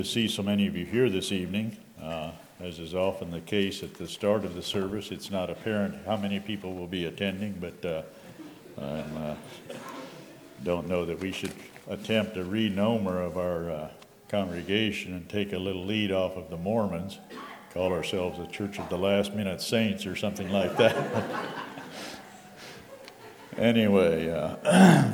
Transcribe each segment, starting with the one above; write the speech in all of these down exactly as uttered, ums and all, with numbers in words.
To see so many of you here this evening. Uh, as is often the case at the start of the service, it's not apparent how many people will be attending, but uh, I uh, don't know that we should attempt a renomer of our uh, congregation and take a little lead off of the Mormons, call ourselves a Church of the Last Minute Saints or something like that. Anyway, uh,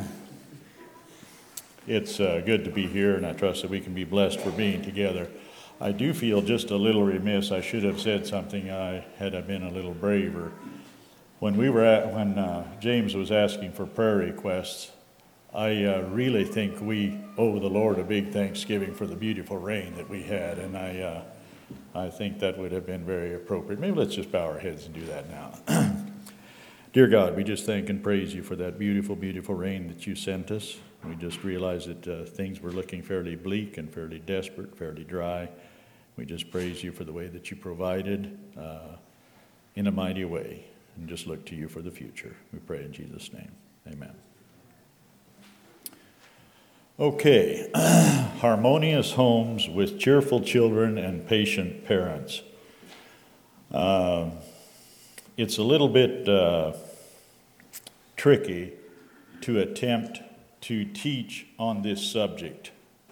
It's uh, good to be here, and I trust that we can be blessed for being together. I do feel just a little remiss. I should have said something I had I been a little braver. When we were at, when uh, James was asking for prayer requests, I uh, really think we owe the Lord a big thanksgiving for the beautiful rain that we had, and I uh, I think that would have been very appropriate. Maybe let's just bow our heads and do that now. Dear God, we just thank and praise you for that beautiful, beautiful rain that you sent us. We just realized that uh, things were looking fairly bleak and fairly desperate, fairly dry. We just praise you for the way that you provided uh, in a mighty way, and just look to you for the future. We pray in Jesus' name. Amen. Okay, harmonious homes with cheerful children and patient parents. Uh, it's a little bit uh, tricky to attempt to teach on this subject.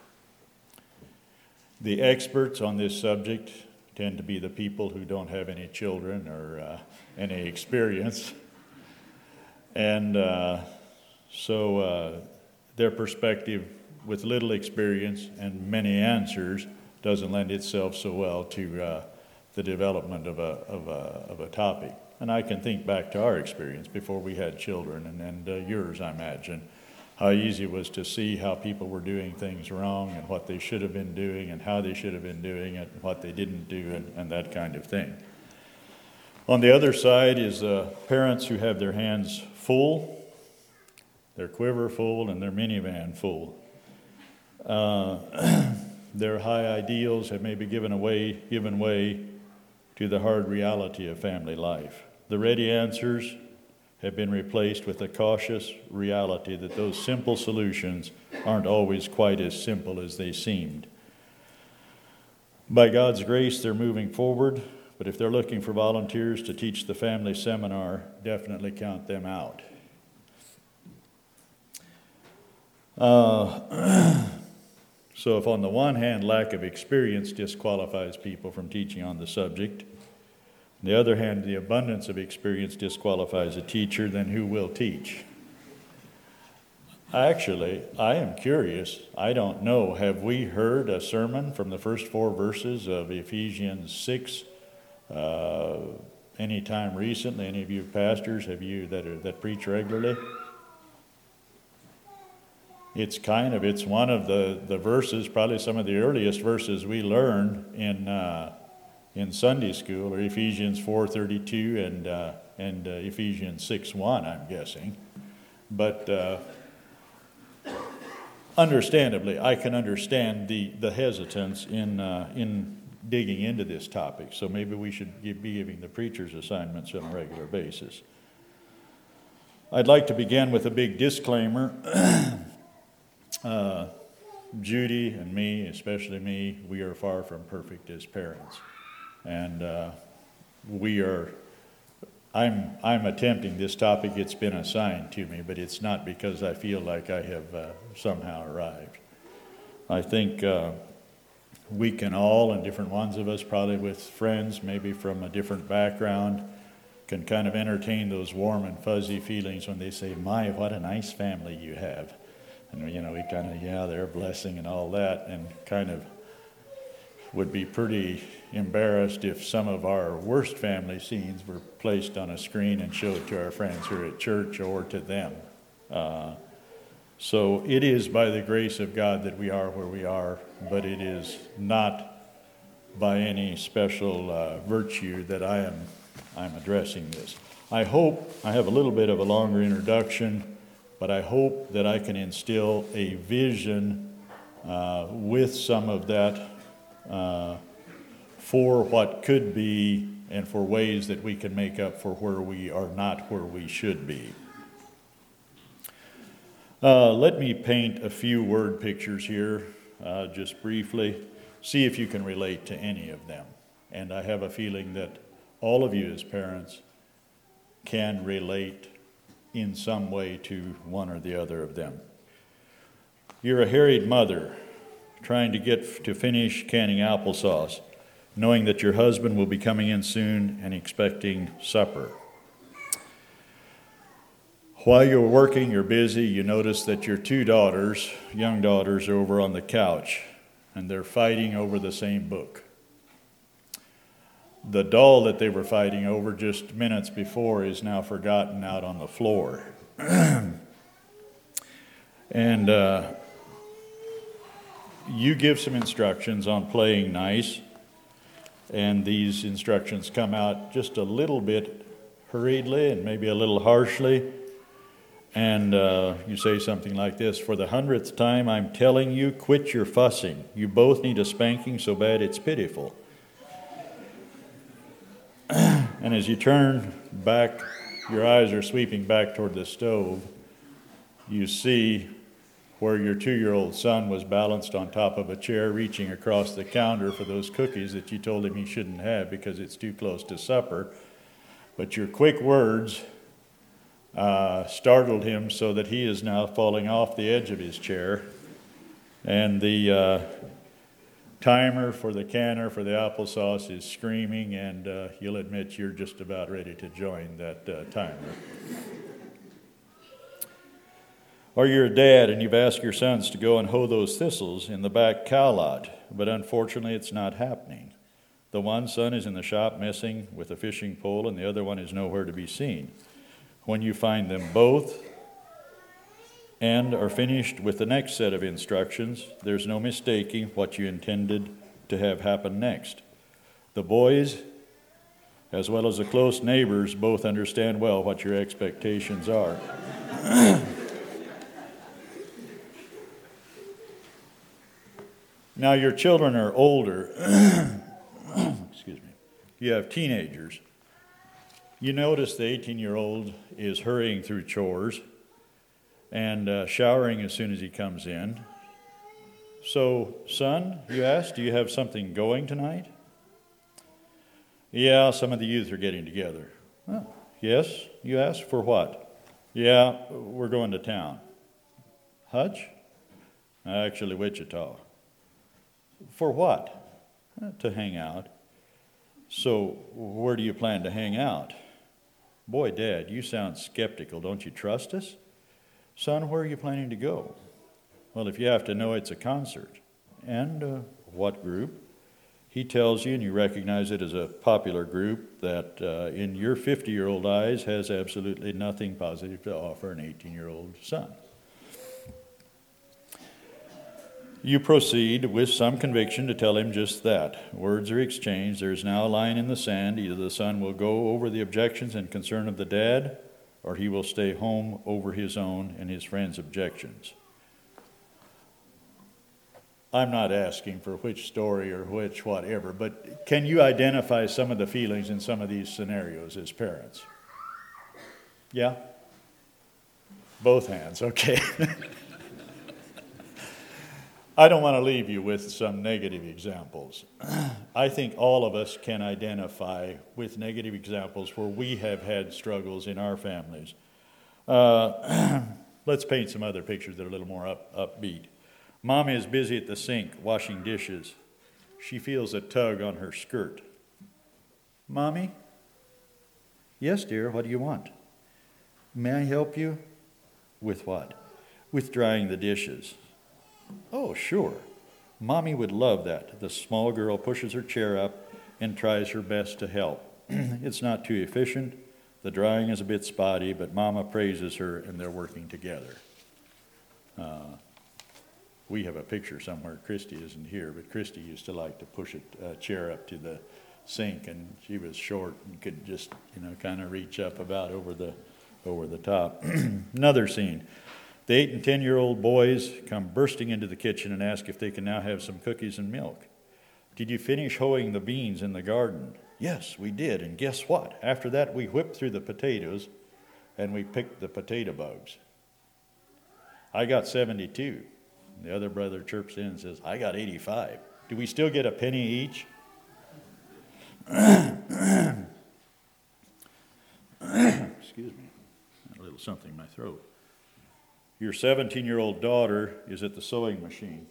The experts on this subject tend to be the people who don't have any children or uh, any experience. And uh, so uh, their perspective with little experience and many answers doesn't lend itself so well to uh, the development of a, of, a, of a topic. And I can think back to our experience before we had children, and, and uh, yours, I imagine. How easy it was to see how people were doing things wrong and what they should have been doing and how they should have been doing it and what they didn't do and, and that kind of thing. On the other side is uh, parents who have their hands full, their quiver full, and their minivan full. Uh, their high ideals have maybe given away, given way to the hard reality of family life. The ready answers have been replaced with a cautious reality that those simple solutions aren't always quite as simple as they seemed. By God's grace, they're moving forward, but if they're looking for volunteers to teach the family seminar, definitely count them out. Uh, so if on the one hand, lack of experience disqualifies people from teaching on the subject, on the other hand, the abundance of experience disqualifies a teacher, then who will teach? Actually, I am curious. I don't know. Have we heard a sermon from the first four verses of Ephesians six uh, any time recently? Any of you pastors, have you that are, that preach regularly? It's kind of, it's one of the, the verses, probably some of the earliest verses we learned in uh, in Sunday school, or Ephesians four thirty-two and uh, and uh, Ephesians six one, I'm guessing. But uh, understandably, I can understand the, the hesitance in uh, in digging into this topic. So maybe we should give, be giving the preachers assignments on a regular basis. I'd like to begin with a big disclaimer. uh, Judy and me, especially me, we are far from perfect as parents. And uh, we are, I'm I'm attempting this topic. It's been assigned to me, but it's not because I feel like I have uh, somehow arrived. I think uh, we can all, and different ones of us, probably with friends, maybe from a different background, can kind of entertain those warm and fuzzy feelings when they say, "My, what a nice family you have." And, you know, we kind of, yeah, they're a blessing and all that, and kind of would be pretty embarrassed if some of our worst family scenes were placed on a screen and showed to our friends here at church or to them. Uh, so it is by the grace of God that we are where we are, but it is not by any special uh, virtue that I am I'm addressing this. I hope I have a little bit of a longer introduction, but I hope that I can instill a vision uh, with some of that Uh, for what could be and for ways that we can make up for where we are not where we should be. Uh, let me paint a few word pictures here, uh, just briefly. See if you can relate to any of them. And I have a feeling that all of you as parents can relate in some way to one or the other of them. You're a harried mother trying to get to finish canning applesauce, knowing that your husband will be coming in soon and expecting supper. While you're working, you're busy, you notice that your two daughters, young daughters, are over on the couch, and they're fighting over the same book. The doll that they were fighting over just minutes before is now forgotten out on the floor. and uh, you give some instructions on playing nice, and these instructions come out just a little bit hurriedly and maybe a little harshly. And uh, you say something like this: for the hundredth time, I'm telling you, quit your fussing. You both need a spanking so bad it's pitiful. And as you turn back, your eyes are sweeping back toward the stove, you see where your two-year-old son was balanced on top of a chair, reaching across the counter for those cookies that you told him he shouldn't have because it's too close to supper. But your quick words uh, startled him so that he is now falling off the edge of his chair. And the uh, timer for the canner for the applesauce is screaming, and uh, you'll admit you're just about ready to join that uh, timer. Or you're a dad and you've asked your sons to go and hoe those thistles in the back cow lot, but unfortunately it's not happening. The one son is in the shop messing with a fishing pole, and the other one is nowhere to be seen. When you find them both and are finished with the next set of instructions, there's no mistaking what you intended to have happen next. The boys, as well as the close neighbors, both understand well what your expectations are. Now, your children are older. Excuse me. You have teenagers. You notice the eighteen-year-old is hurrying through chores and uh, showering as soon as he comes in. So, son, you ask, do you have something going tonight? Yeah, some of the youth are getting together. Oh, yes, you ask, for what? Yeah, we're going to town. Hutch? Actually, Wichita. For what? Uh, to hang out. So, where do you plan to hang out? Boy, Dad, you sound skeptical. Don't you trust us? Son, where are you planning to go? Well, if you have to know, it's a concert. And uh, what group? He tells you, and you recognize it as a popular group that, uh, in your fifty-year-old eyes, has absolutely nothing positive to offer an eighteen-year-old son. You proceed with some conviction to tell him just that. Words are exchanged. There is now a line in the sand. Either the son will go over the objections and concern of the dad, or he will stay home over his own and his friends' objections. I'm not asking for which story or which whatever, but can you identify some of the feelings in some of these scenarios as parents? Yeah? Both hands, okay. I don't want to leave you with some negative examples. I think all of us can identify with negative examples where we have had struggles in our families. Uh, let's paint some other pictures that are a little more up, upbeat. Mom is busy at the sink washing dishes. She feels a tug on her skirt. Mommy? Yes, dear, what do you want? May I help you? With what? With drying the dishes. Oh, sure. Mommy would love that. The small girl pushes her chair up and tries her best to help. It's not too efficient. The drying is a bit spotty, but Mama praises her, and they're working together. Uh, we have a picture somewhere. Christy isn't here, but Christy used to like to push a, a chair up to the sink, and she was short and could just, you know, kind of reach up about over the over the top. Another scene. The eight and ten-year-old boys come bursting into the kitchen and ask if they can now have some cookies and milk. Did you finish hoeing the beans in the garden? Yes, we did, and guess what? After that, we whipped through the potatoes, and we picked the potato bugs. I got seventy-two. The other brother chirps in and says, I got eighty-five. Do we still get a penny each? Excuse me, a little something in my throat. Your seventeen-year-old daughter is at the sewing machine.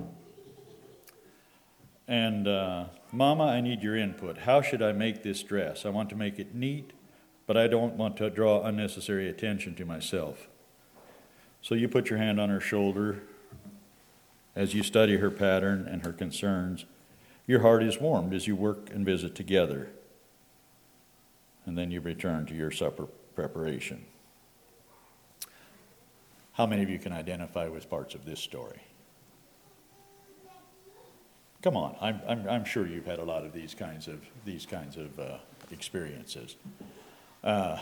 And, uh, Mama, I need your input. How should I make this dress? I want to make it neat, but I don't want to draw unnecessary attention to myself. So you put your hand on her shoulder as you study her pattern and her concerns. Your heart is warmed as you work and visit together. And then you return to your supper preparation. How many of you can identify with parts of this story? Come on, I'm, I'm, I'm sure you've had a lot of these kinds of, these kinds of uh, experiences. Uh,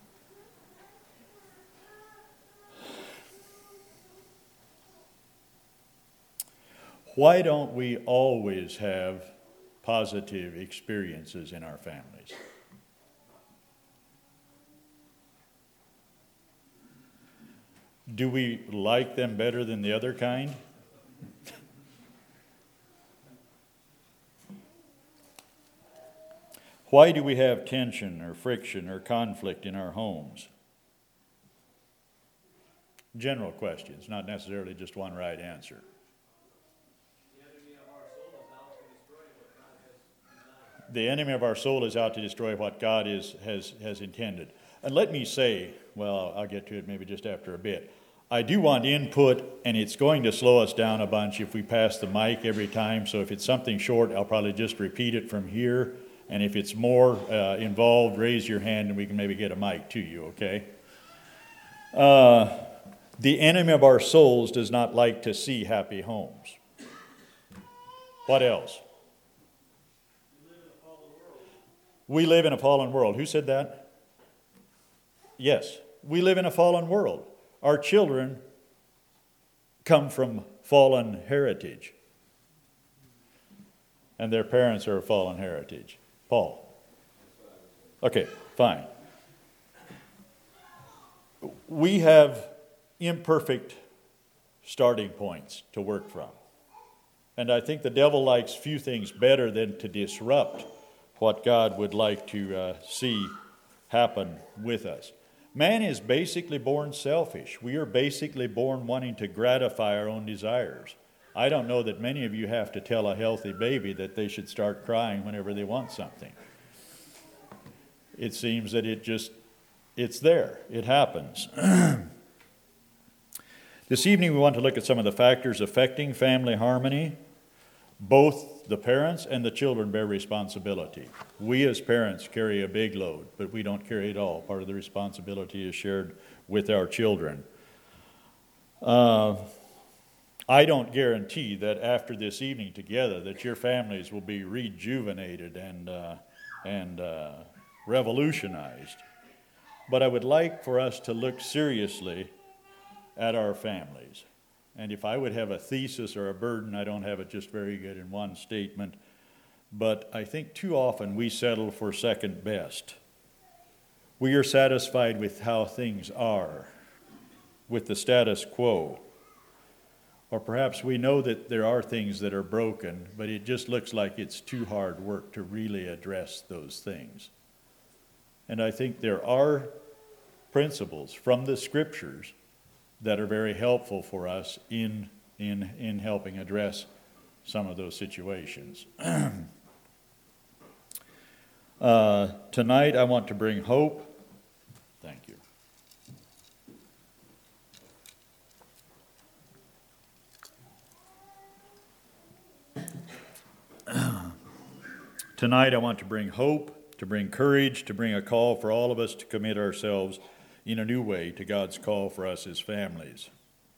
why don't we always have positive experiences in our families? Do we like them better than the other kind? Why do we have tension or friction or conflict in our homes? General questions, not necessarily just one right answer. The enemy of our soul is out to destroy what God is, has, has intended. And let me say, well, I'll get to it maybe just after a bit. I do want input, and it's going to slow us down a bunch if we pass the mic every time. So if it's something short, I'll probably just repeat it from here. And if it's more uh, involved, raise your hand and we can maybe get a mic to you, okay? Uh, the enemy of our souls does not like to see happy homes. What else? We live in a fallen world. Who said that? Yes, we live in a fallen world. Our children come from fallen heritage. And their parents are a fallen heritage. Paul? Okay, fine. We have imperfect starting points to work from. And I think the devil likes few things better than to disrupt what God would like to uh, see happen with us. Man is basically born selfish. We are basically born wanting to gratify our own desires. I don't know that many of you have to tell a healthy baby that they should start crying whenever they want something. It seems that it just, it's there. It happens. This evening we want to look at some of the factors affecting family harmony. Both the parents and the children bear responsibility. We as parents carry a big load, but we don't carry it all. Part of the responsibility is shared with our children. Uh, I don't guarantee that after this evening together that your families will be rejuvenated and uh, and uh, revolutionized. But I would like for us to look seriously at our families. And if I would have a thesis or a burden, I don't have it just very good in one statement. But I think too often we settle for second best. We are satisfied with how things are, with the status quo. Or perhaps we know that there are things that are broken, but it just looks like it's too hard work to really address those things. And I think there are principles from the scriptures that are very helpful for us in, in, in helping address some of those situations. uh, tonight I want to bring hope. Thank you. Tonight I want to bring hope, to bring courage, to bring a call for all of us to commit ourselves in a new way to God's call for us as families.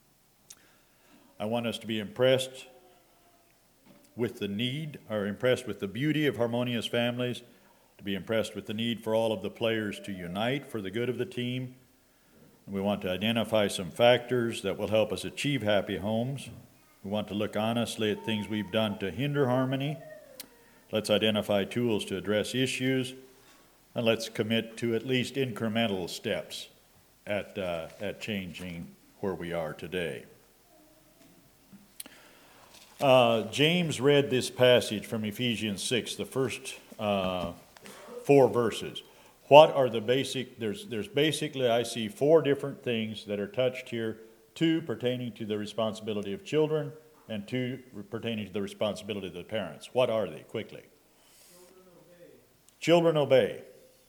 I want us to be impressed with the need, or impressed with the beauty of harmonious families, to be impressed with the need for all of the players to unite for the good of the team. And we want to identify some factors that will help us achieve happy homes. We want to look honestly at things we've done to hinder harmony. Let's identify tools to address issues, and let's commit to at least incremental steps at, uh, at changing where we are today. Uh, James read this passage from Ephesians six, the first uh, four verses. What are the basic, there's, there's basically, I see four different things that are touched here. Two pertaining to the responsibility of children, and two pertaining to the responsibility of the parents. What are they, quickly? Children obey. Children obey.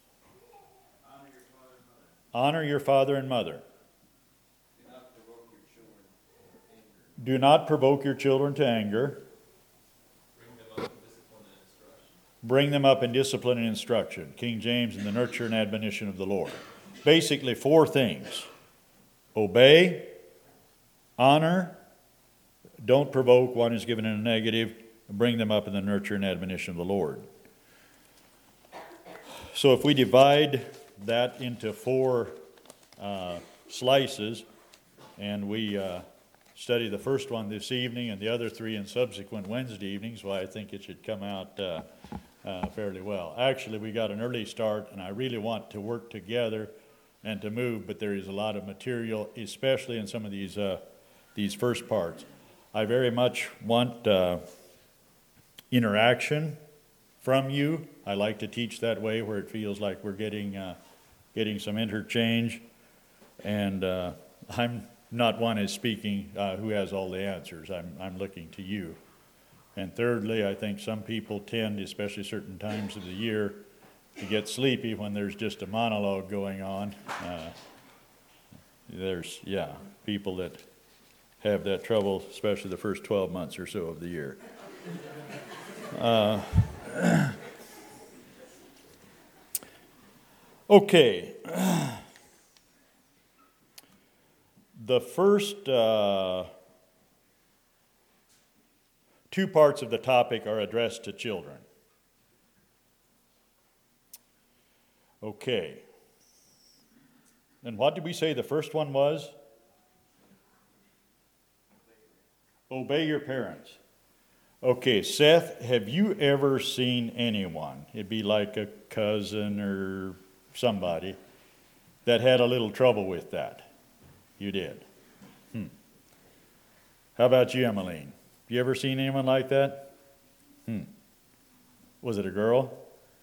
Honor your father and mother. Honor your father and mother. Do not provoke your children to anger. Do not provoke your children to anger. Bring them up in discipline and instruction. Bring them up in discipline and instruction. King James, in the nurture and admonition of the Lord. Basically, four things. Obey, honor, don't provoke, one is given in a negative, bring them up in the nurture and admonition of the Lord. So if we divide that into four uh, slices, and we uh, study the first one this evening and the other three in subsequent Wednesday evenings, well, I think it should come out uh, uh, fairly well. Actually, we got an early start, and I really want to work together and to move, but there is a lot of material, especially in some of these uh, these first parts. I very much want uh, interaction from you. I like to teach that way, where it feels like we're getting uh, getting some interchange. And uh, I'm not one who's speaking uh, who has all the answers. I'm I'm looking to you. And thirdly, I think some people tend, especially certain times of the year, to get sleepy when there's just a monologue going on. Uh, there's, yeah, people that have that trouble, especially the first twelve months or so of the year. Uh, okay. The first uh, two parts of the topic are addressed to children. Okay. And what did we say the first one was? Obey your parents. Okay, Seth, have you ever seen anyone, it'd be like a cousin or somebody, that had a little trouble with that? You did. Hmm. How about you, Emmeline? You ever seen anyone like that? Hmm. Was it a girl?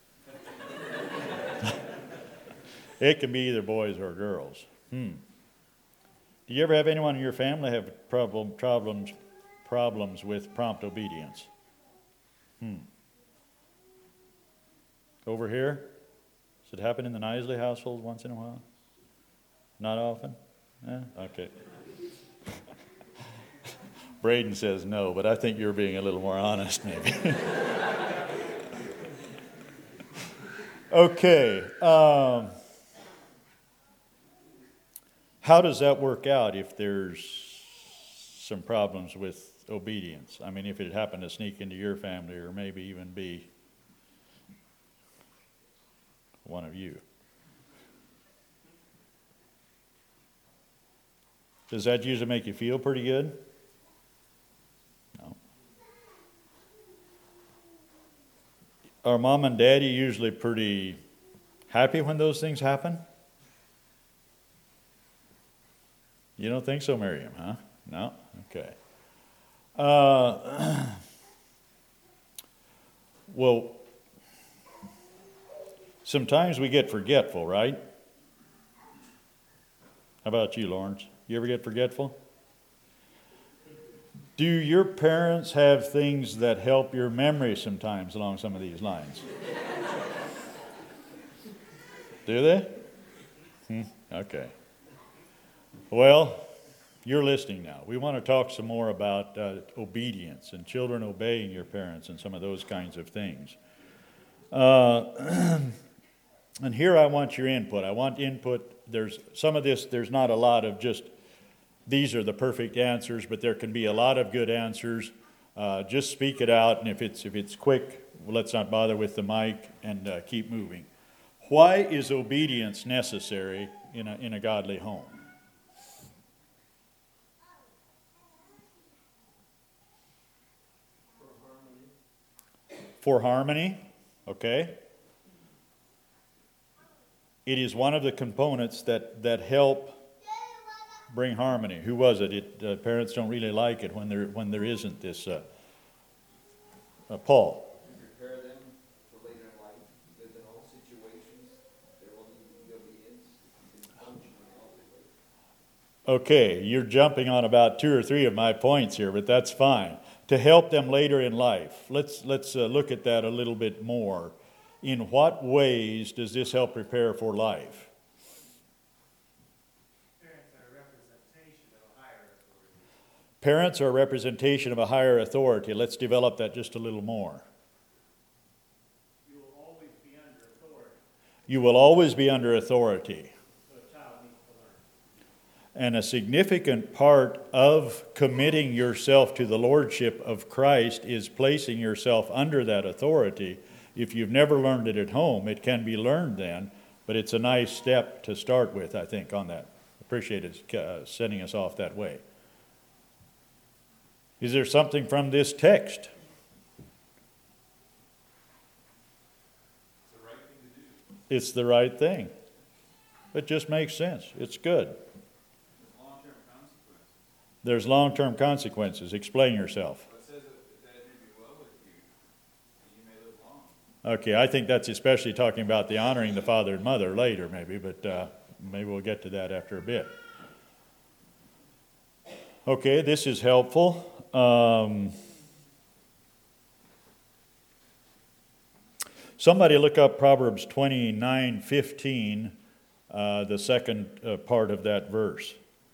It can be either boys or girls. Hmm. Do you ever have anyone in your family have problem, problems, problems with prompt obedience? Hmm. Over here? Does it happen in the Nisley household once in a while? Not often? Yeah? Okay. Braden says no, but I think you're being a little more honest, maybe. Okay. Um, how does that work out if there's some problems with obedience? I mean, if it happened to sneak into your family, or maybe even be one of you. Does that usually make you feel pretty good? No. Are mom and daddy usually pretty happy when those things happen? You don't think so, Miriam, huh? No? Okay. Uh, well, sometimes we get forgetful, right? How about you, Lawrence? You ever get forgetful? Do your parents have things that help your memory sometimes along some of these lines? Do they? Hmm, okay. Well, you're listening now. We want to talk some more about uh, obedience and children obeying your parents and some of those kinds of things. Uh, and here I want your input. I want input. There's some of this, there's not a lot of just, these are the perfect answers, but there can be a lot of good answers. Uh, just speak it out, and if it's if it's quick, well, let's not bother with the mic and uh, keep moving. Why is obedience necessary in a in a godly home? For harmony, okay. It is one of the components that, that help bring harmony. Who was it? It uh, parents don't really like it when there when there isn't this uh, uh, Paul. Prepare them for later in life, because in all situations, there will need to be obedience and function in a healthy way. Okay, you're jumping on about two or three of my points here, but that's fine. To help them later in life. Let's, let's uh, look at that a little bit more. In what ways does this help prepare for life? Parents are a representation of a higher authority. Let's develop that just a little more. You will always be under authority. You will always be under authority. So a child needs to learn. And a significant part of committing yourself to the lordship of Christ is placing yourself under that authority. If you've never learned it at home, it can be learned then, but it's a nice step to start with, I think, on that. Appreciate it uh, sending us off that way. Is there something from this text? It's the right thing to do. It's the right thing. It just makes sense. It's good. There's long-term consequences. There's long-term consequences. Explain yourself. It says that that it be well with you, and you may live long. Okay, I think that's especially talking about the honoring the father and mother later, maybe, but uh, maybe we'll get to that after a bit. Okay, this is helpful. Um, somebody look up Proverbs twenty-nine fifteen, uh, the second uh, part of that verse.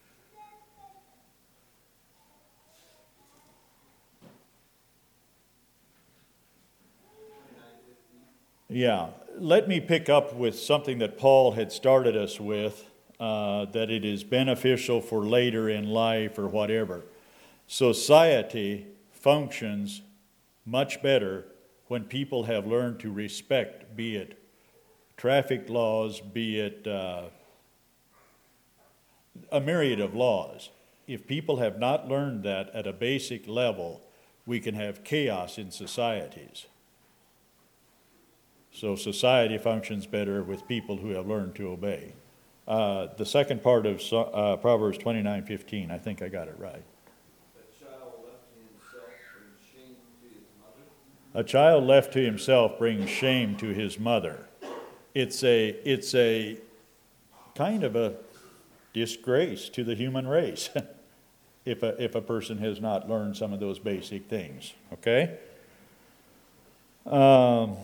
Yeah, let me pick up with something that Paul had started us with, uh, that it is beneficial for later in life or whatever. Society functions much better when people have learned to respect, be it traffic laws, be it uh, a myriad of laws. If people have not learned that at a basic level, we can have chaos in societies. So society functions better with people who have learned to obey. Uh, the second part of uh, Proverbs twenty-nine fifteen, I think I got it right. A child left to himself brings shame to his mother. It's a, it's a kind of a disgrace to the human race if a, if a person has not learned some of those basic things, okay? Um,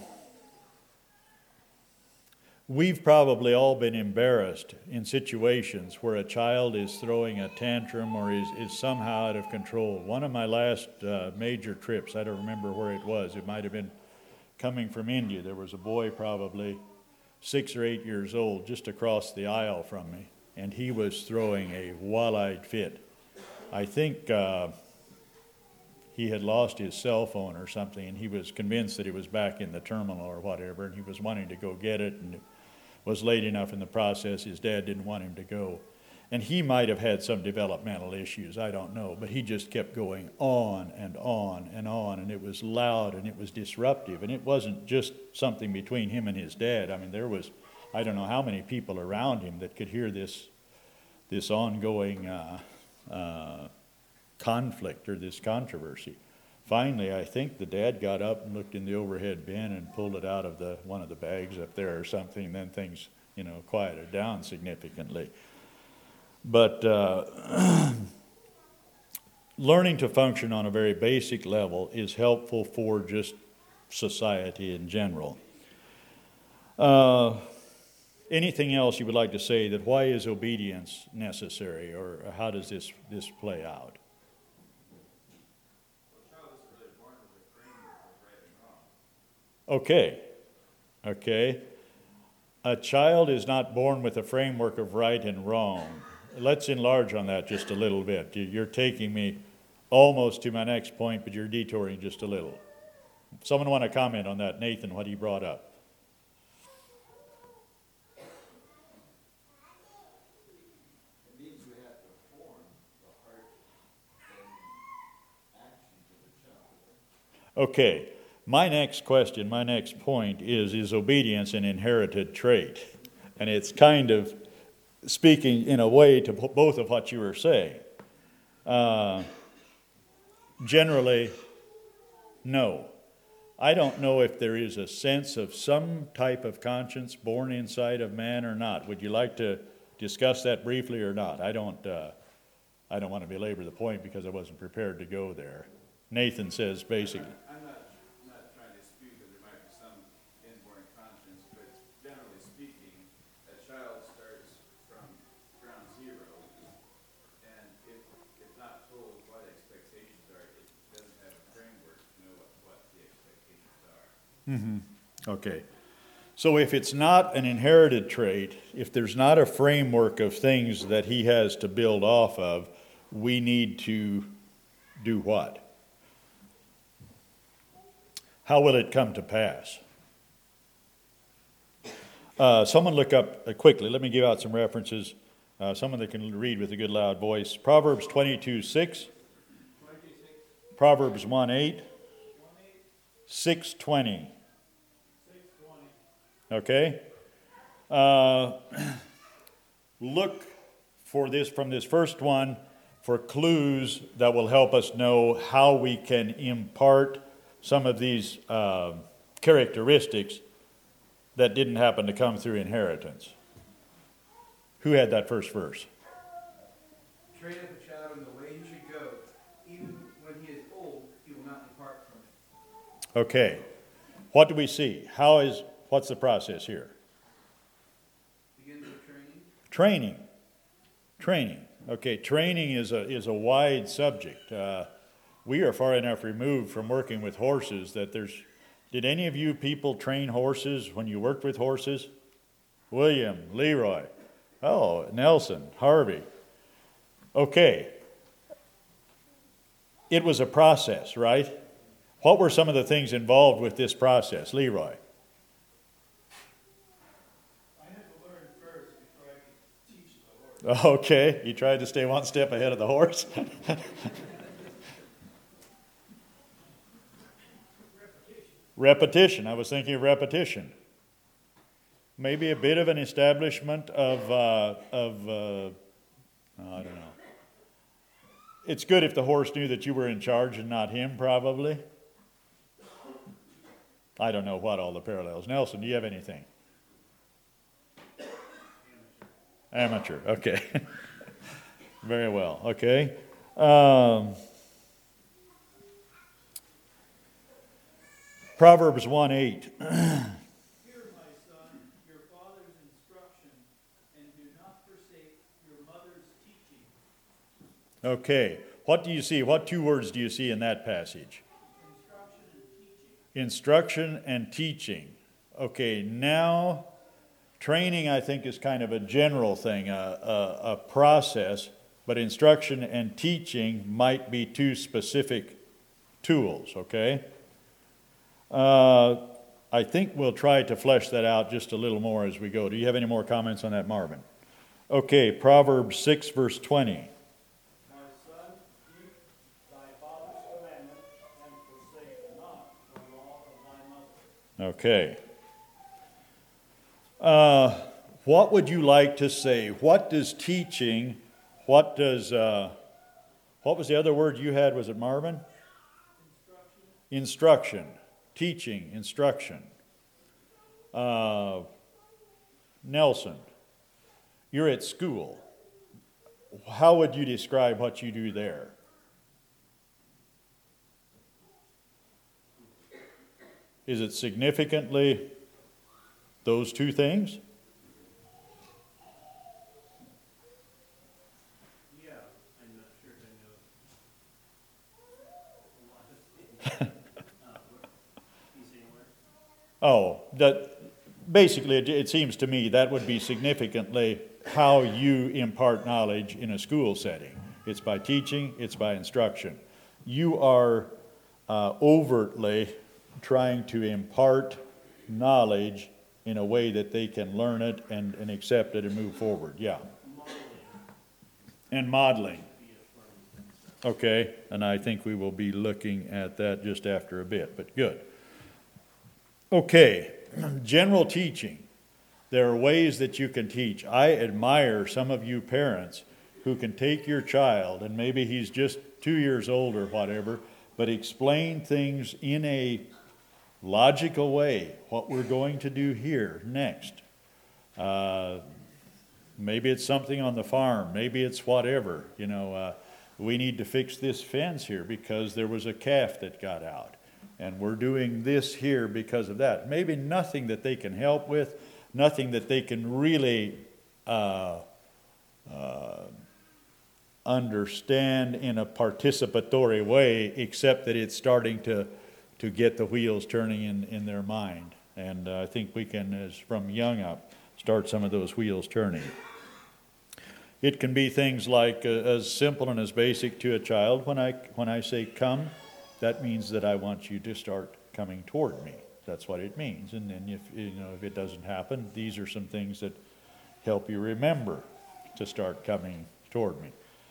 we've probably all been embarrassed in situations where a child is throwing a tantrum or is, is somehow out of control. One of my last uh, major trips, I don't remember where it was, it might have been coming from India. There was a boy probably six or eight years old just across the aisle from me, and he was throwing a wall-eyed fit. I think uh, he had lost his cell phone or something, and he was convinced that it was back in the terminal or whatever, and he was wanting to go get it, and was late enough in the process, his dad didn't want him to go. And he might have had some developmental issues, I don't know, but he just kept going on and on and on, and it was loud and it was disruptive, and it wasn't just something between him and his dad. I mean, there was, I don't know how many people around him that could hear this, this ongoing uh, uh, conflict or this controversy. Finally, I think the dad got up and looked in the overhead bin and pulled it out of the one of the bags up there or something, and then things, you know, quieted down significantly. But uh, learning to function on a very basic level is helpful for just society in general. Uh, anything else you would like to say that why is obedience necessary, or how does this, this play out? Okay, okay. A child is not born with a framework of right and wrong. Let's enlarge on that just a little bit. You're taking me almost to my next point, but you're detouring just a little. Someone want to comment on that, Nathan, what he brought up? It means we have to form the heart and action to the child. Okay. My next question, my next point is, is obedience an inherited trait? And it's kind of speaking in a way to both of what you were saying. Uh, generally, no. I don't know if there is a sense of some type of conscience born inside of man or not. Would you like to discuss that briefly or not? I don't, uh, I don't want to belabor the point because I wasn't prepared to go there. Nathan says basically, I'm not, I'm not trying to dispute that there might be some inborn conscience, but generally speaking, a child starts from ground zero, and if, if not told what expectations are, it doesn't have a framework to know what, what the expectations are. okay. So if it's not an inherited trait, if there's not a framework of things that he has to build off of, we need to do what? How will it come to pass? Uh, someone look up uh, quickly. Let me give out some references. Uh, someone that can read with a good loud voice. Proverbs twenty-two six. Proverbs one eight. six twenty. Okay? Uh, look for this from this first one for clues that will help us know how we can impart some of these uh, characteristics that didn't happen to come through inheritance. Who had that first verse? Train up a child in the way he should go. Even when he is old, he will not depart from it. Okay. What do we see? How is, what's the process here? Begins with training. Training. Training. Okay, training is a, is a wide subject. Uh, we are far enough removed from working with horses that there's, did any of you people train horses when you worked with horses? William, Leroy, oh, Nelson, Harvey. Okay. It was a process, right? What were some of the things involved with this process, Leroy? I had to learn first before I could teach the horse. Okay, you tried to stay one step ahead of the horse. Repetition. I was thinking of repetition. Maybe a bit of an establishment of, uh, of uh, I don't know. It's good if the horse knew that you were in charge and not him, probably. I don't know what all the parallels. Nelson, do you have anything? Amateur. Amateur. Okay. Very well. Okay. Um, Proverbs one eight. Hear, my son, your father's instruction, and do not forsake your mother's teaching. Okay. What do you see? What two words do you see in that passage? Instruction and teaching. Instruction and teaching. Okay, now training I think is kind of a general thing, a, a, a process, but instruction and teaching might be two specific tools, okay? Uh, I think we'll try to flesh that out just a little more as we go. Do you have any more comments on that, Marvin? Okay, Proverbs six, verse twenty. My son, keep thy father's commandment, and forsake not the law of thy mother. Okay. Uh, what would you like to say? What does teaching, what does, uh, what was the other word you had? Was it Marvin? Instruction. Instruction. Teaching, instruction. Uh, Nelson, you're at school. How would you describe what you do there? Is it significantly those two things? Yeah, I'm not sure if I know a lot of things. uh, what, can you say more? Oh, that basically it, it seems to me that would be significantly how you impart knowledge in a school setting. It's by teaching, it's by instruction. You are uh, overtly trying to impart knowledge in a way that they can learn it and, and accept it and move forward. Yeah. Modeling. And modeling. Be a firm. Okay, and I think we will be looking at that just after a bit, but good. Okay, general teaching. There are ways that you can teach. I admire some of you parents who can take your child, and maybe he's just two years old or whatever, but explain things in a logical way, what we're going to do here next. Uh, maybe it's something on the farm, maybe it's whatever, you know, uh, we need to fix this fence here because there was a calf that got out. And we're doing this here because of that. Maybe nothing that they can help with, nothing that they can really uh, uh, understand in a participatory way, except that it's starting to, to get the wheels turning in, in their mind. And uh, I think we can, as from young up, start some of those wheels turning. It can be things like uh, as simple and as basic to a child. When I when I say come, that means that I want you to start coming toward me. That's what it means. And then if you know if it doesn't happen, these are some things that help you remember to start coming toward me.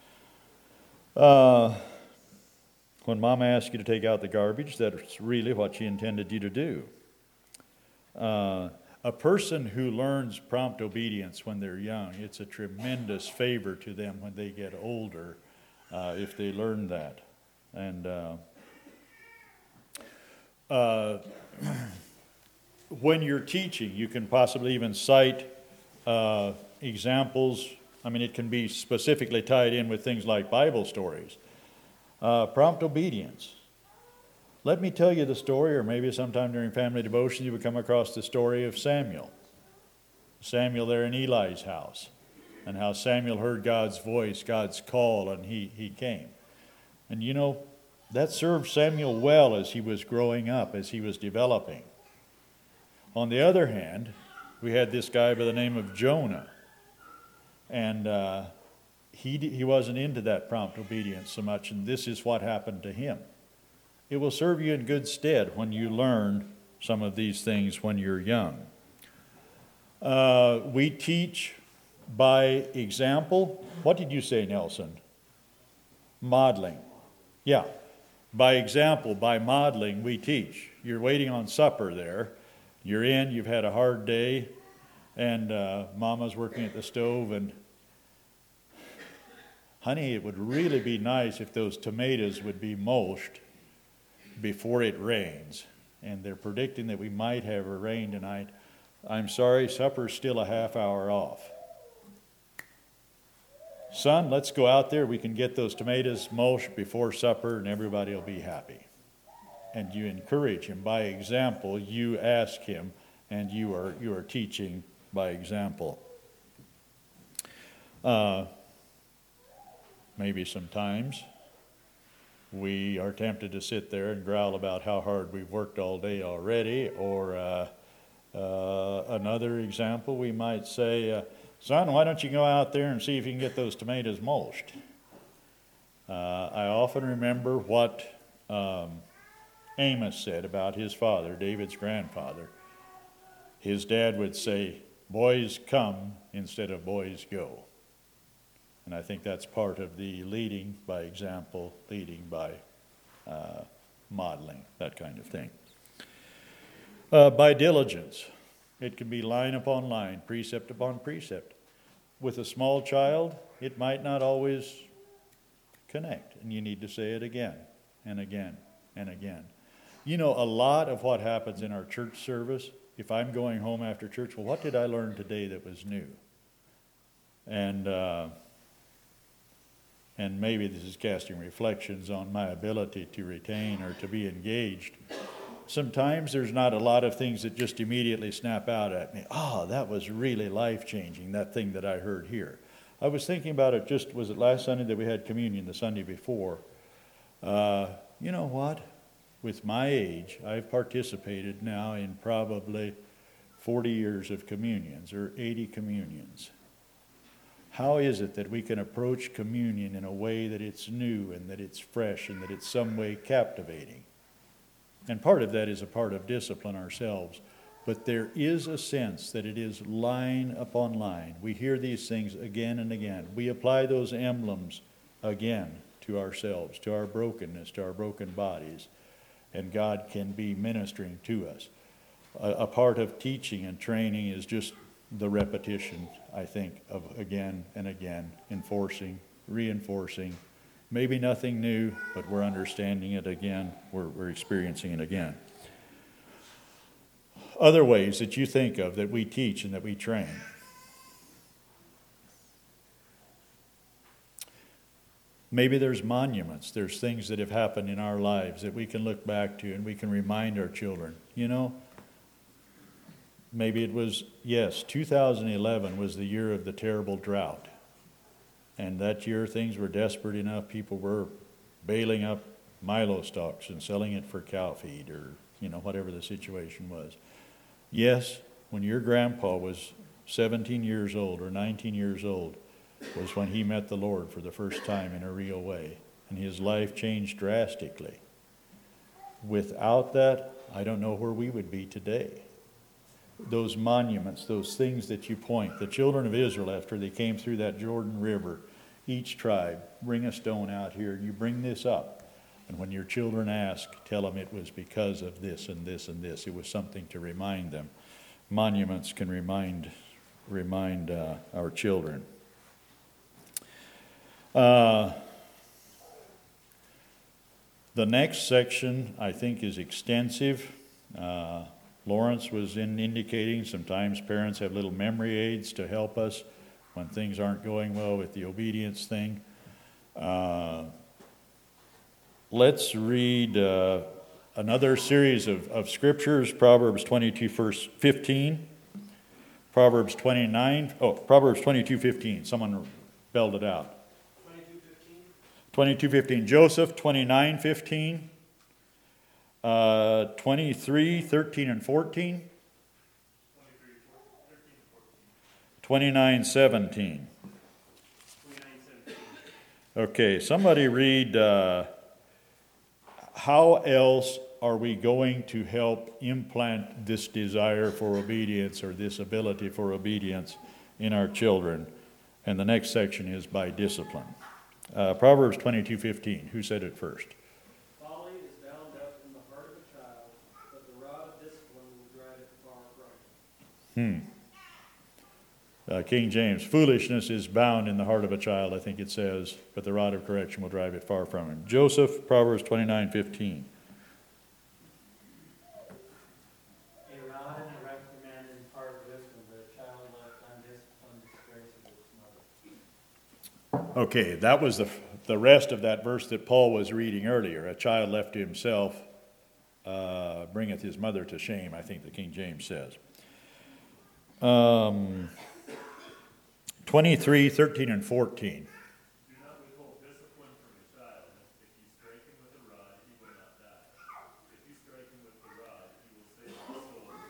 Uh, when Mama asks you to take out the garbage, that's really what she intended you to do. Uh, A person who learns prompt obedience when they're young, it's a tremendous favor to them when they get older, uh, if they learn that. And uh, uh, when you're teaching, you can possibly even cite uh, examples. I mean, it can be specifically tied in with things like Bible stories. Uh, prompt obedience. Let me tell you the story, or maybe sometime during family devotion you would come across the story of Samuel. Samuel there in Eli's house, and how Samuel heard God's voice, God's call, and he, he came. And you know, that served Samuel well as he was growing up, as he was developing. On the other hand, we had this guy by the name of Jonah, and uh, he, he wasn't into that prompt obedience so much, and this is what happened to him. It will serve you in good stead when you learn some of these things when you're young. Uh, we teach by example. What did you say, Nelson? Modeling. Yeah. By example, by modeling, we teach. You're waiting on supper there. You're in, you've had a hard day, and uh, Mama's working at the stove, and honey, it would really be nice if those tomatoes would be mulched before it rains, and they're predicting that we might have a rain tonight. I'm sorry, supper's still a half hour off. Son, let's go out there. We can get those tomatoes mulched before supper, and everybody will be happy. And you encourage him by example. You ask him, and you are you are teaching by example. Uh, maybe sometimes we are tempted to sit there and growl about how hard we've worked all day already. Or uh, uh, another example, we might say, uh, son, why don't you go out there and see if you can get those tomatoes mulched? Uh, I often remember what um, Amos said about his father, David's grandfather. His dad would say, boys come instead of boys go. And I think that's part of the leading by example, leading by uh, modeling, that kind of thing. Uh, by diligence. It can be line upon line, precept upon precept. With a small child, it might not always connect, and you need to say it again and again and again. You know, a lot of what happens in our church service, if I'm going home after church, well, what did I learn today that was new? And uh, and maybe this is casting reflections on my ability to retain or to be engaged. Sometimes there's not a lot of things that just immediately snap out at me. Oh, that was really life-changing, that thing that I heard here. I was thinking about it just, was it last Sunday that we had communion, the Sunday before? Uh, you know what? With my age, I've participated now in probably forty years of communions, or eighty communions. How is it that we can approach communion in a way that it's new and that it's fresh and that it's some way captivating? And part of that is a part of discipline ourselves. But there is a sense that it is line upon line. We hear these things again and again. We apply those emblems again to ourselves, to our brokenness, to our broken bodies. And God can be ministering to us. A, a part of teaching and training is just the repetition, I think, of again and again, enforcing, reinforcing. Maybe nothing new, but we're understanding it again. We're, we're experiencing it again. Other ways that you think of that we teach and that we train. Maybe there's monuments, there's things that have happened in our lives that we can look back to and we can remind our children. You know, maybe it was, yes, two thousand eleven was the year of the terrible drought. And that year things were desperate enough, people were baling up Milo stalks and selling it for cow feed or, you know, whatever the situation was. Yes, when your grandpa was seventeen years old or nineteen years old, was when he met the Lord for the first time in a real way. And his life changed drastically. Without that, I don't know where we would be today. Those monuments, those things that you point, the children of Israel, after they came through that Jordan River, each tribe, bring a stone out here, you bring this up. And when your children ask, tell them it was because of this and this and this. It was something to remind them. Monuments can remind, remind uh, our children. Uh, the next section, I think, is extensive. Uh, Lawrence was in indicating sometimes parents have little memory aids to help us when things aren't going well with the obedience thing. Uh, let's read uh, another series of, of scriptures, Proverbs twenty-two, verse fifteen. Proverbs twenty-nine, oh, Proverbs twenty-two, fifteen. Someone spelled it out. twenty-two fifteen. Joseph, twenty-nine fifteen. Uh, twenty-three thirteen and fourteen. twenty-nine seventeen. Okay, somebody read, uh, how else are we going to help implant this desire for obedience or this ability for obedience in our children? And the next section is by discipline. Uh, Proverbs twenty-two fifteen. Who said it first? Folly is bound up in the heart of a child, but the rod of discipline will drive it far from him. Hmm. Uh, King James, foolishness is bound in the heart of a child, I think it says, but the rod of correction will drive it far from him. Joseph, Proverbs twenty-nine fifteen. A rod and a reprimand impart wisdom, but a child left undisciplined disgraces its mother. Okay, that was the the rest of that verse that Paul was reading earlier. A child left to himself uh, bringeth his mother to shame, I think the King James says. Um, twenty-three, thirteen, and fourteen. Do not withhold discipline from a child. If you strike him with a rod, he will not die. If you strike him with the rod, he will save his soul from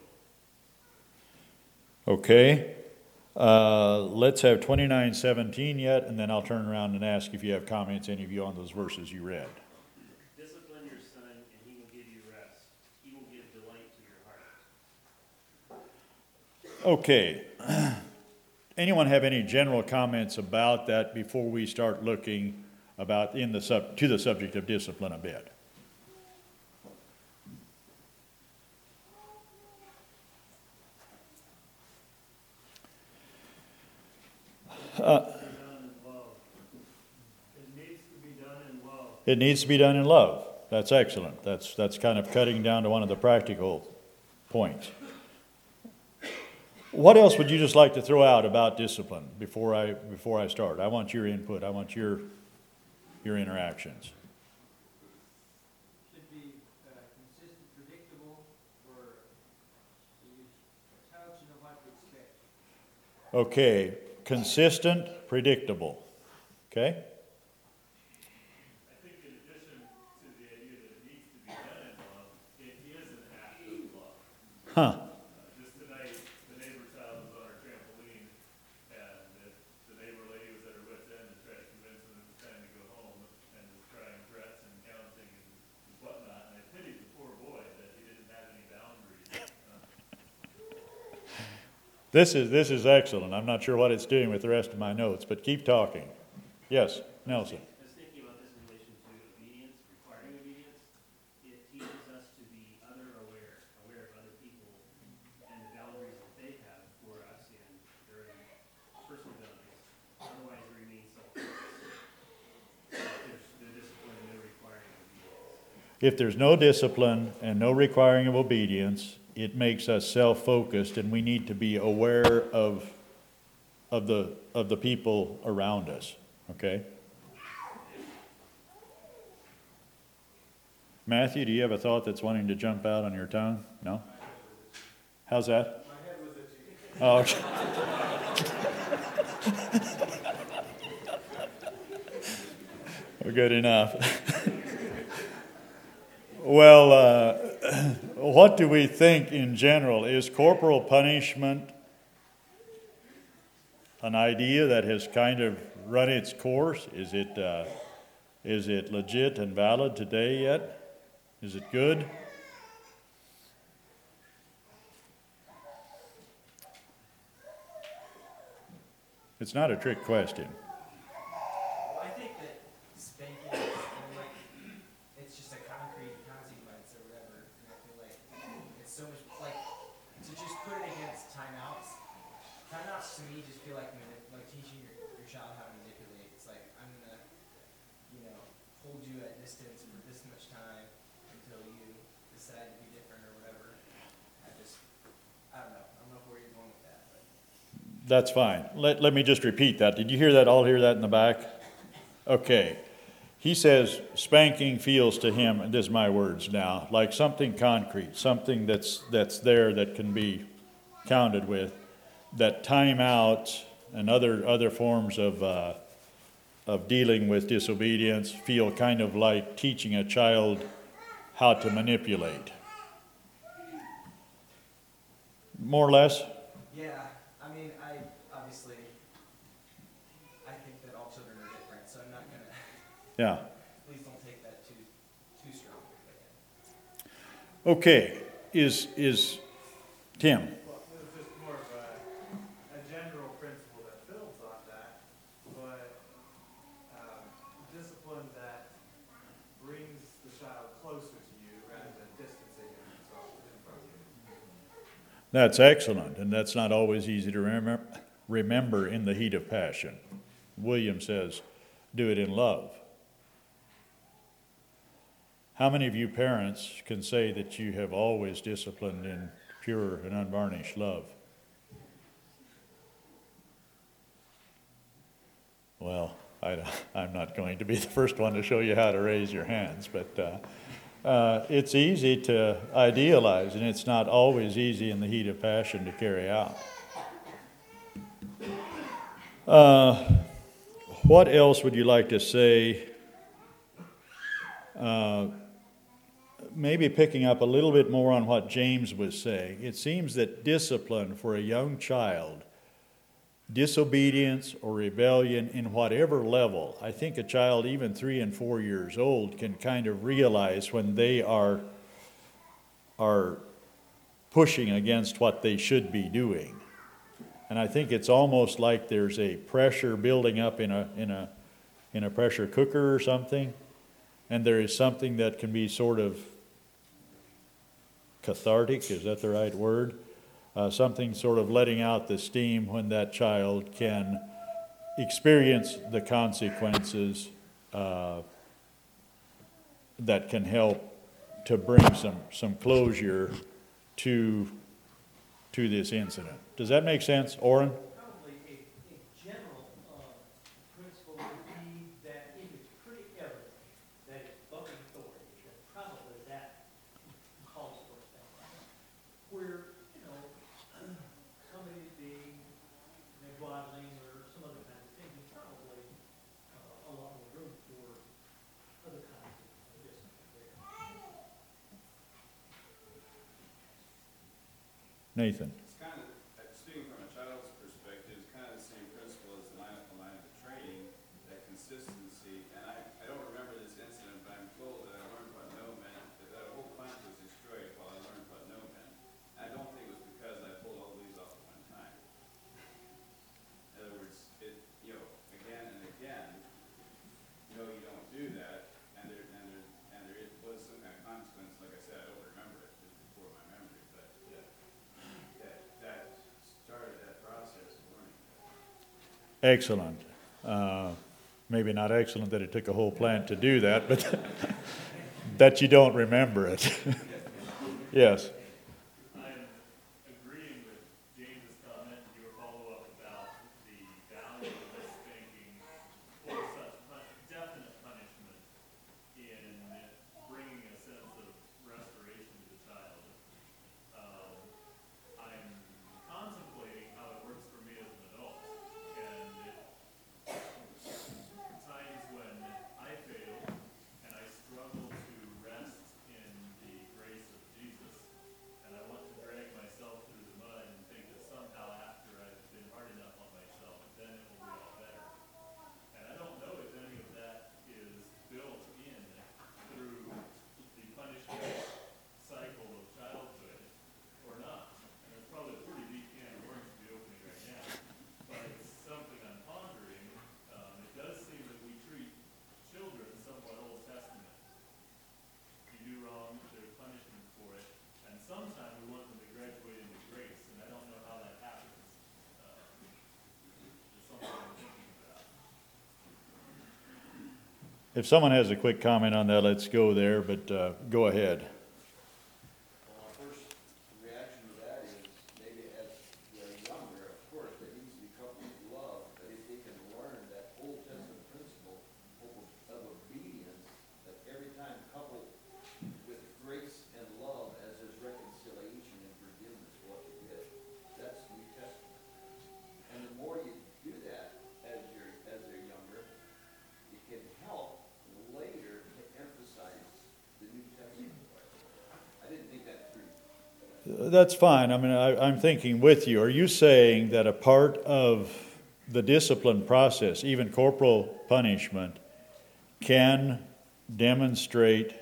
Sheol. Okay. Uh, let's have twenty-nine seventeen yet, and then I'll turn around and ask if you have comments, any of you, on those verses you read. Discipline your son, and he will give you rest. He will give delight to your heart. Okay. Anyone have any general comments about that before we start looking about in the sub to the subject of discipline a bit? Uh, It needs to be done in love. it needs to be done in love. That's excellent. That's that's kind of cutting down to one of the practical points. What else would you just like to throw out about discipline before I before I start? I want your input. I want your your interactions. Should be uh, consistent, predictable, or the child should know what to expect. Okay, consistent, predictable. Okay? I think in addition to the idea that it needs to be done in love, it is an act of love. Huh. Uh, just tonight, the neighbor child was on our trampoline, and the, the neighbor lady was at her wit's end to try to convince him it was time to go home, and was trying threats and counting and whatnot. And I pitied the poor boy that he didn't have any boundaries. Uh, This is this is excellent. I'm not sure what it's doing with the rest of my notes, but keep talking. Yes, Nelson. I was thinking about this in relation to obedience, requiring obedience. It teaches us to be other aware, aware of other people and the boundaries that they have for us and their own personal boundaries. Otherwise, it remains self-focused. There's no discipline and no requiring obedience. If there's no discipline and no requiring of obedience, it makes us self-focused, and we need to be aware of, of the, of the people around us, okay? Matthew, do you have a thought that's wanting to jump out on your tongue? No? How's that? My head was itchy. Oh, okay. Well, good enough. Well, uh, what do we think in general? Is corporal punishment an idea that has kind of run its course? Is it, uh, is it legit and valid today yet? Is it good? It's not a trick question. Well, I think that spanking is, I mean, like, it's just a concrete consequence or whatever, and I feel like it's so much, like, to just put it against timeouts, timeouts to me just feel like, manip- like teaching your, your child how to manipulate. It's like, I'm gonna, you know, hold you at distance for this much time until you decide to be different or whatever. I just, I don't know, I don't know where you're going with that, but. That's fine. Let, let me just repeat that. Did you hear that, all hear that in the back? Okay. He says spanking feels to him, and this is my words now, like something concrete, something that's, that's there that can be counted with, that timeouts and other, other forms of, uh, of dealing with disobedience feel kind of like teaching a child how to manipulate. More or less? Yeah, I mean, I obviously, I think that all children are different, so I'm not gonna, Yeah. please don't take that too, too strong. But yeah. Okay. Is, is, Tim? Well, it was just more of a, a general principle that builds on that, but um, discipline that brings the child closer to you rather than distancing himself from you. That's excellent, and that's not always easy to remember, remember in the heat of passion. William says, do it in love. How many of you parents can say that you have always disciplined in pure and unvarnished love? Well, I, I'm not going to be the first one to show you how to raise your hands, but uh, uh, it's easy to idealize, and it's not always easy in the heat of passion to carry out. Uh, what else would you like to say? Uh, maybe picking up a little bit more on what James was saying. It seems that discipline for a young child, disobedience or rebellion in whatever level, I think a child even three and four years old can kind of realize when they are, are pushing against what they should be doing. And I think it's almost like there's a pressure building up in a, in a, in a pressure cooker or something, and there is something that can be sort of cathartic, is that the right word? Uh, something sort of letting out the steam when that child can experience the consequences uh, that can help to bring some, some closure to, to this incident. Does that make sense, Orrin? Probably a, a general, uh, principle would be that if it's pretty evident that it's bucking authority, then probably that calls for something. Where, you know, somebody's being waddling or some other kind of thing, there's probably, uh, a lot more room for other kinds of discipline there. Nathan? It's kind of, uh, speaking from a child's perspective, it's kind of the same principle as the line up the line of the training, that consistency. And I, I don't remember this incident, but I'm told that I learned what no meant, that that whole plant was destroyed while I learned what no meant. I don't think it was because I pulled all the leaves off at one time. In other words, it, you know, again and again, no, you don't do that, and there, and there, and there is- was some kind of consequence. Like I said, I don't remember it, it's before my memory, but uh, that, that started that process of learning. Excellent. Uh, maybe not excellent that it took a whole plant to do that, but that you don't remember it. Yes. I if someone has a quick comment on that, let's go there, but, uh, go ahead. Well, my first reaction to that is, maybe as they're younger, of course, there needs to be coupled with love, but if they can learn that Old Testament principle of of obedience, that every time coupled with grace and love as there's reconciliation and forgiveness for what you did, that's New Testament. And the more you do that as you're, as they're younger, it can help later to emphasize the New Testament part. I didn't think that through. That's fine. I mean, I, I'm thinking with you. Are you saying that a part of the discipline process, even corporal punishment, can demonstrate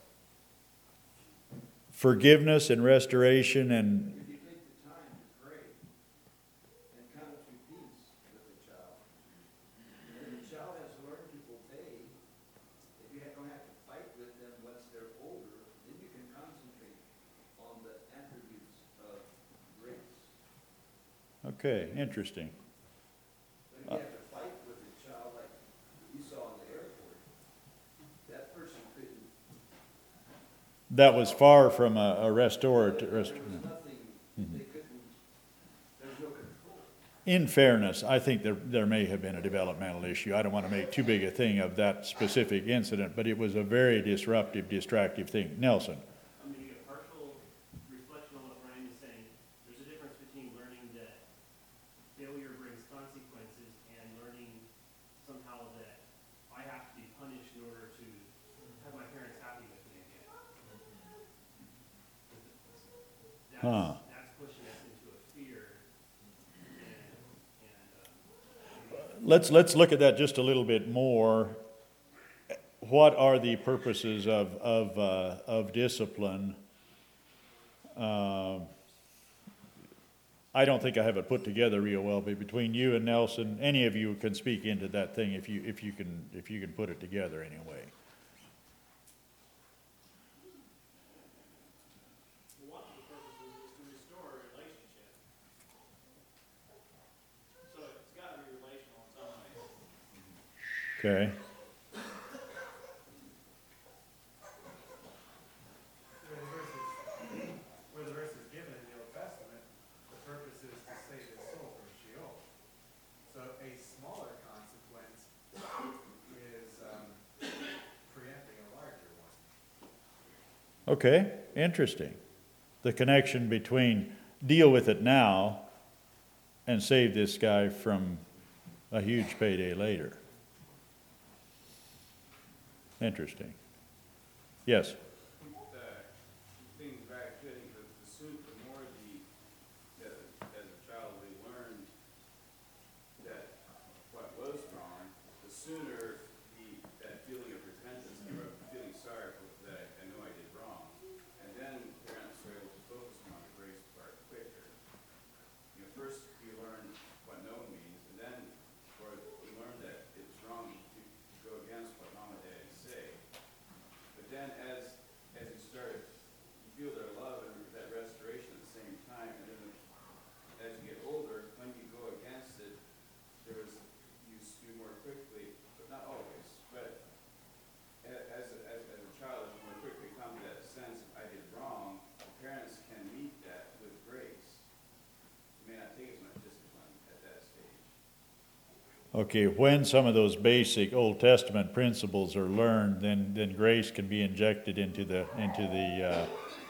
forgiveness and restoration and If you take the time to pray and come to peace with the child, and the child has learned to obey, if you don't have to fight with them once they're older, then you can concentrate on the attributes of grace. okay, interesting. But if you have to fight with a child like you saw in the airport, that person couldn't, That was far from a, a restorer to there rest. was nothing, they couldn't, there was no control. In fairness, I think there, there may have been a developmental issue. I don't want to make too big a thing of that specific incident, but it was a very disruptive, distractive thing. Nelson? I'm gonna get partial reflection on what Brian is saying. There's a difference between learning that failure brings consequences and learning somehow that I have to be punished in order to have my parents happy with me again. Huh. That's, that's pushing us into a fear and, and, um, Let's, let's look at that just a little bit more. What are the purposes of, of, uh, of discipline? Uh, I don't think I have it put together real well, but between you and Nelson, any of you can speak into that thing if you, if you can, if you can put it together anyway. One of the purposes is to restore a relationship. So it's gotta be relational in some way. Okay? Where the verse is, where the verse is given in the Old Testament, the purpose is to save his soul from Sheol. So a smaller consequence is um, preempting a larger one. Okay, interesting. The connection between deal with it now and save this guy from a huge payday later. Interesting. Yes? The things back fitting, the, the soon, the more the, that as a child we learned that what was wrong, the sooner the, that feeling of repentance, or feeling sorry for that I know I did wrong, and then parents were able to focus on the grace part quicker. You know, first you learn what no means, and then, or you learn that it's wrong to go against what mom and dad say. But then as, as you start, you feel their love and that restoration at the same time, and then as you get older, when you go against it, there is, you, you more quickly, but not always, but a- as, a- as, as a child, you more quickly come to that sense, I did wrong, the parents can meet that with grace. It may not take as much discipline at that stage. Okay, when some of those basic Old Testament principles are learned, then, then grace can be injected into the, into the, uh,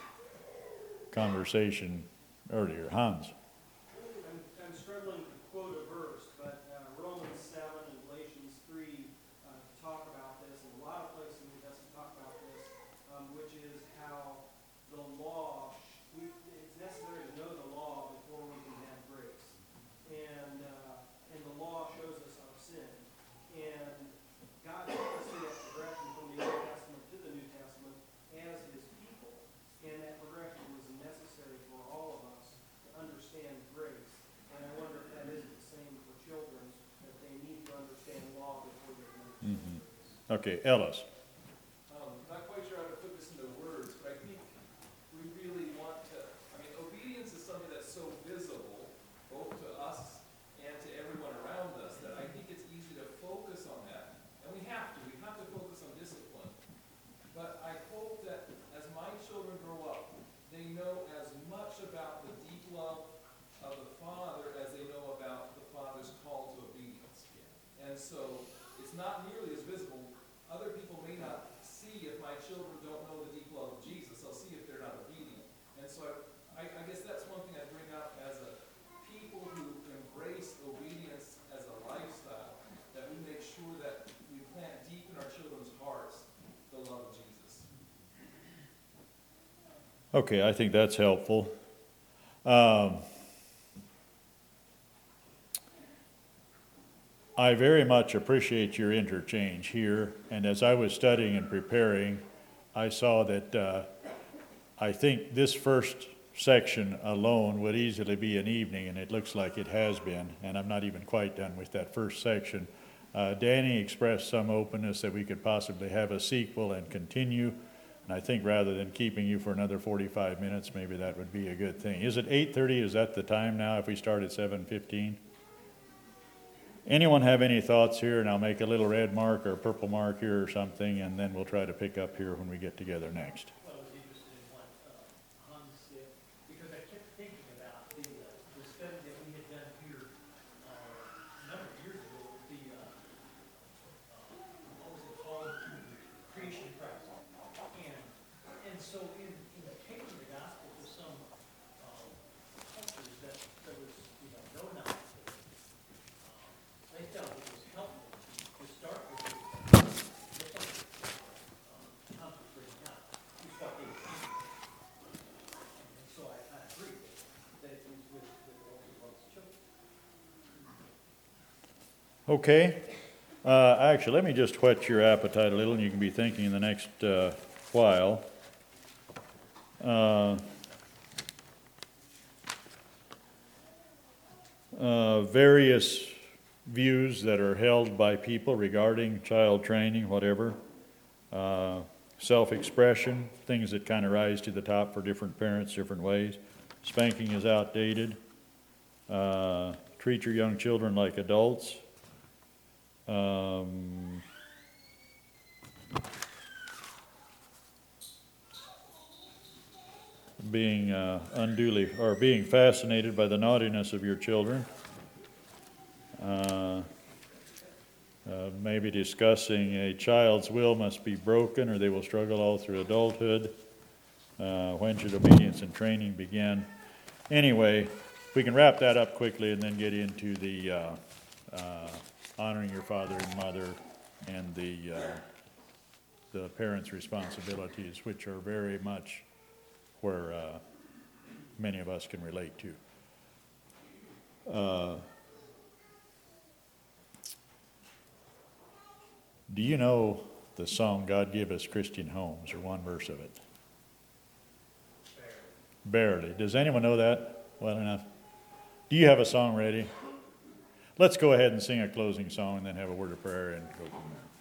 conversation earlier. Hans? I'm, I'm struggling to quote a verse, but uh, Romans seven and Galatians three uh, talk about this, and a lot of places in the New Testament talk about this, um, which is how the law, we, it's necessary to know the law before we can have grace. And, uh, and the law shows us our sin. And God took us through that progression from the Old Testament to the New Testament as his people. And that progression was necessary for all of us to understand grace. And I wonder if that isn't the same for children, that they need to understand law before they can understand grace. Okay, Ellis? Um, not quite sure how to put this into words, but I think we really want to, I mean, obedience is something that's so visible, both to us and to everyone around us, that I think it's easy to focus on that. And we have to, we have to focus Okay, I think that's helpful. Um, I very much appreciate your interchange here, and as I was studying and preparing, I saw that uh, I think this first section alone would easily be an evening, and it looks like it has been, and I'm not even quite done with that first section. Uh, Danny expressed some openness that we could possibly have a sequel and continue, and I think rather than keeping you for another forty-five minutes, maybe that would be a good thing. Is it eight thirty? Is that the time now if we start at seven fifteen? Anyone have any thoughts here? And I'll make a little red mark or a purple mark here or something, and then we'll try to pick up here when we get together next. Well, I was interested in what uh, Hans said, because I kept thinking about the, uh, the study that we had done here uh, a number of years ago, the, uh, uh, what was it called? Creation of Christ. And, and so in, in taking the gospel to some uh, cultures that there was, you know, no knowledge of it, uh, they felt it was helpful to start with the Okay. Uh, actually, let me just whet your appetite a little, and you can be thinking in the next uh, while. Uh, uh, various views that are held by people regarding child training, whatever. Uh, self-expression, things that kind of rise to the top for different parents, different ways. Spanking is outdated. Uh, treat your young children like adults. Um, being uh, unduly, or being fascinated by the naughtiness of your children. Uh, uh, maybe discussing a child's will must be broken or they will struggle all through adulthood. Uh, when should obedience and training begin? Anyway, we can wrap that up quickly and then get into the uh, uh, honoring your father and mother and the uh, the parents' responsibilities, which are very much where uh, many of us can relate to. Uh, do you know the song "God Give Us Christian Homes" or one verse of it? Barely. Barely. Does anyone know that well enough? Do you have a song ready? Let's go ahead and sing a closing song and then have a word of prayer and go from there.